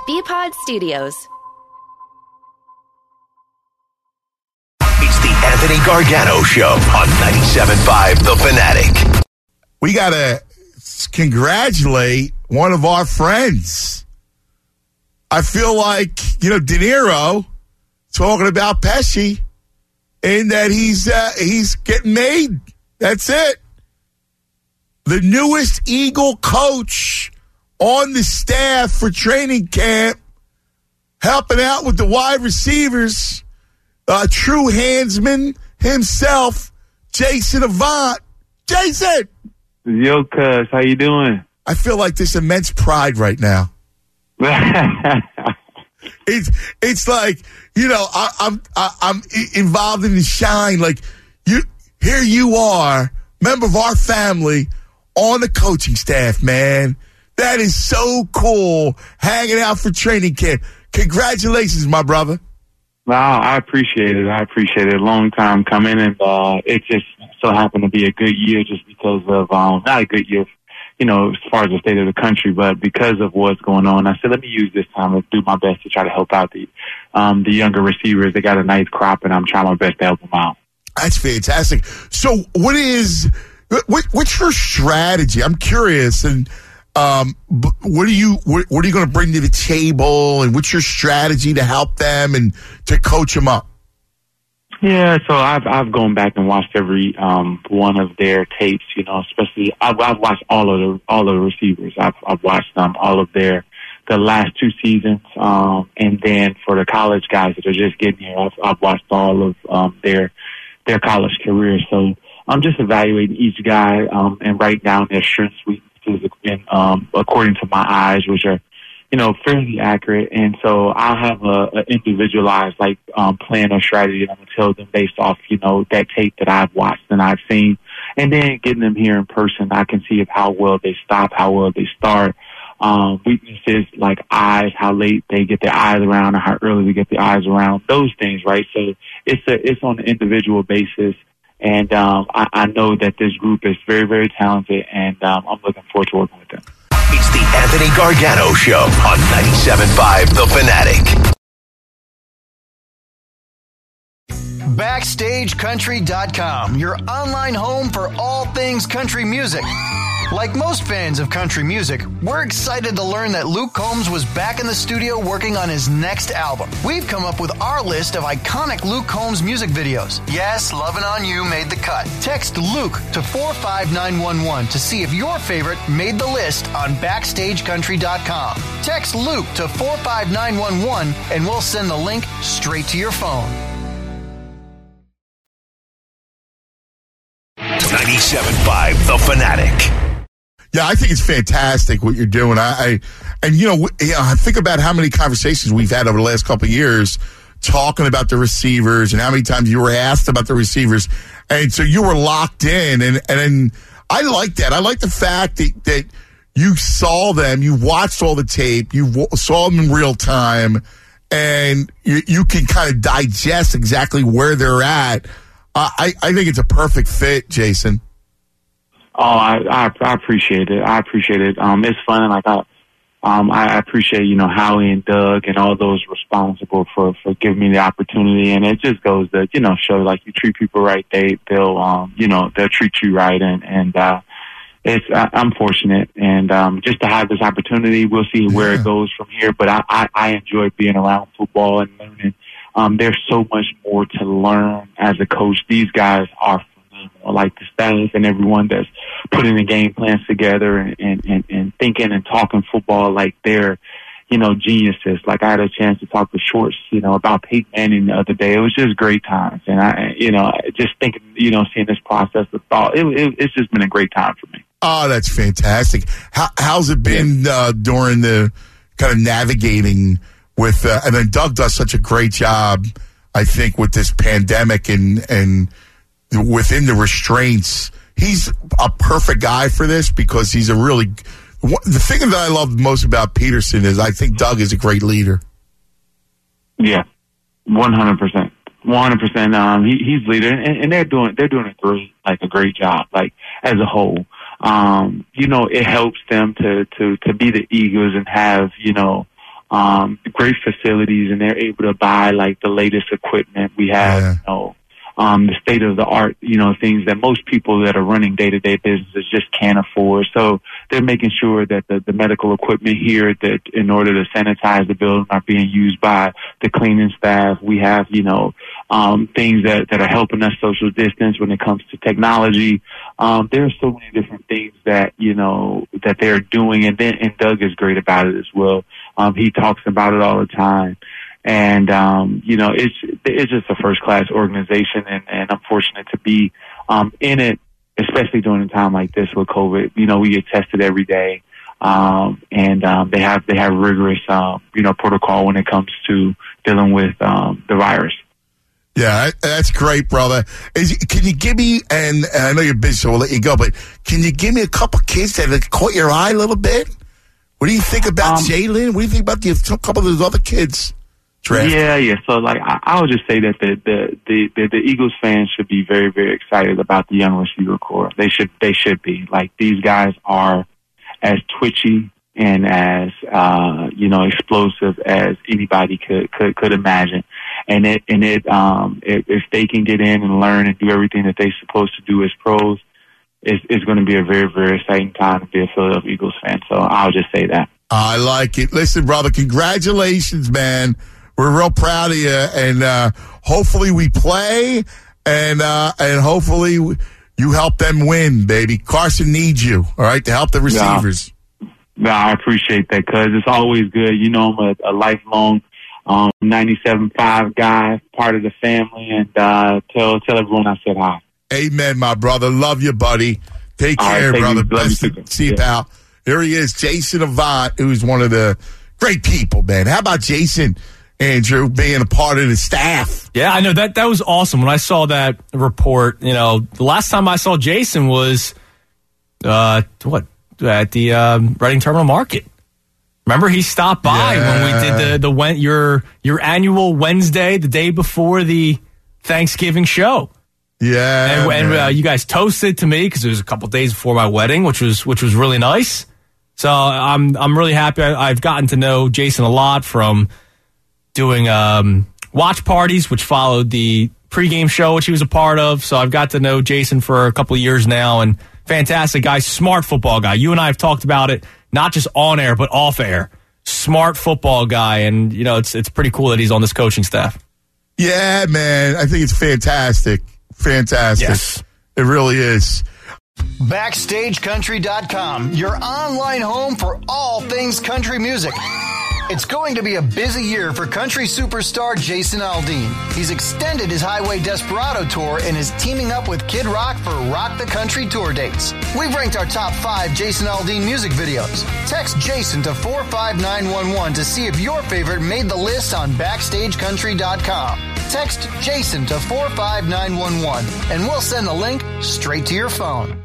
BPod Studios. It's the Anthony Gargano Show on 97.5 The Fanatic. We got to congratulate one of our friends. I feel like, De Niro talking about Pesci and that he's getting made. That's it. The newest Eagle coach on the staff for training camp, helping out with the wide receivers, true handsman himself, Jason Avant. Jason! Yo, cuz, how you doing? I feel like this immense pride right now. It's like, I'm involved in the shine. Like, here you are, member of our family, on the coaching staff, man. That is so cool, hanging out for training camp. Congratulations, my brother. Wow, I appreciate it. Long time coming, and it just so happened to be a good year just because of, not a good year, as far as the state of the country, but because of what's going on. I said, let me use this time to do my best to try to help out the younger receivers. They got a nice crop, and I'm trying my best to help them out. That's fantastic. So what's your strategy? I'm curious, and what are you going to bring to the table, and what's your strategy to help them and to coach them up? Yeah, so I've gone back and watched every one of their tapes. Especially I've watched all of the receivers. I've watched all of the last two seasons, and then for the college guys that are just getting here, I've watched all of their college career. So I'm just evaluating each guy and writing down their strengths, weaknesses, and according to my eyes, which are fairly accurate. And so I'll have a individualized plan or strategy that I'm going to tell them based off that tape that I've watched and I've seen, and then getting them here in person, I can see how well they stop, how well they start. Weaknesses like eyes, how late they get their eyes around or how early they get their eyes around, those things, right? So it's on an individual basis. And I know that this group is very, very talented, and I'm looking forward to working with them. It's the Anthony Gargano Show on 97.5 The Fanatic. BackstageCountry.com, your online home for all things country music. Like most fans of country music, we're excited to learn that Luke Combs was back in the studio working on his next album. We've come up with our list of iconic Luke Combs music videos. Yes, Lovin' On You made the cut. Text Luke to 45911 to see if your favorite made the list on BackstageCountry.com. Text Luke to 45911 and we'll send the link straight to your phone. 97.5 The Fanatic. Yeah, I think it's fantastic what you're doing. I think about how many conversations we've had over the last couple of years talking about the receivers and how many times you were asked about the receivers. And so you were locked in. And I like that. I like the fact that you saw them, you watched all the tape, you saw them in real time, and you can kind of digest exactly where they're at. I think it's a perfect fit, Jason. Oh, I appreciate it. It's fun, and I appreciate Howie and Doug and all those responsible for giving me the opportunity. And it just goes to show you treat people right, they'll treat you right, and I'm fortunate, and just to have this opportunity, we'll see where it goes from here. But I enjoy being around football and learning. There's so much more to learn as a coach. These guys are like the staff and everyone that's putting the game plans together and thinking and talking football like they're, geniuses. Like I had a chance to talk to Shorts, about Peyton Manning the other day. It was just great times. And just thinking, seeing this process of thought, it's just been a great time for me. Oh, that's fantastic. How's it been during the kind of navigating with, and then Doug does such a great job, I think, with this pandemic and within the restraints. He's a perfect guy for this because he's the thing that I love most about Peterson is I think Doug is a great leader. Yeah, 100%. 100%. He's leader, and they're doing a great job, as a whole. It helps them to be the Eagles and have, great facilities, and they're able to buy like the latest equipment. We have, the state of the art, things that most people that are running day-to-day businesses just can't afford. So they're making sure that the medical equipment here, that in order to sanitize the building, are being used by the cleaning staff. We have, things that are helping us social distance when it comes to technology. There are so many different things that, that they're doing. And Doug is great about it as well. He talks about it all the time. And, it's just a first-class organization, and I'm fortunate to be in it, especially during a time like this with COVID. We get tested every day, and they have rigorous, protocol when it comes to dealing with the virus. Yeah, that's great, brother. Can you give me, and I know you're busy, so we'll let you go, but can you give me a couple kids that have caught your eye a little bit? What do you think about Jalen? What do you think about a couple of those other kids? Yeah. So, I would just say that the Eagles fans should be very, very excited about the young receiver core. They should be. Like, these guys are as twitchy and as explosive as anybody could imagine. And if they can get in and learn and do everything that they're supposed to do as pros, it's going to be a very, very exciting time to be a Philadelphia Eagles fan. So I'll just say that. I like it. Listen, brother, congratulations, man. We're real proud of you, and hopefully we play, and hopefully you help them win, baby. Carson needs you, all right, to help the receivers. No, I appreciate that, cuz it's always good. I'm a lifelong 97.5 guy, part of the family, and tell everyone I said hi. Amen, my brother. Love you, buddy. Take care, brother. Best to see you, pal. Here he is, Jason Avant, who's one of the great people, man. How about Jason, Andrew, being a part of the staff? Yeah, I know that was awesome. When I saw that report, the last time I saw Jason was at the Reading Terminal Market. Remember, he stopped by when we did your annual Wednesday, the day before the Thanksgiving show. Yeah, and you guys toasted to me because it was a couple days before my wedding, which was really nice. So I'm really happy. I've gotten to know Jason a lot from doing watch parties, which followed the pregame show, which he was a part of. So I've got to know Jason for a couple of years now, and fantastic guy, smart football guy. You and I have talked about it, not just on air, but off air. Smart football guy, and it's pretty cool that he's on this coaching staff. Yeah, man, I think it's fantastic. Fantastic. Yes. It really is. BackstageCountry.com, your online home for all things country music. It's going to be a busy year for country superstar Jason Aldean. He's extended his Highway Desperado tour and is teaming up with Kid Rock for Rock the Country tour dates. We've ranked our top 5 Jason Aldean music videos. Text Jason to 45911 to see if your favorite made the list on BackstageCountry.com. Text Jason to 45911 and we'll send the link straight to your phone.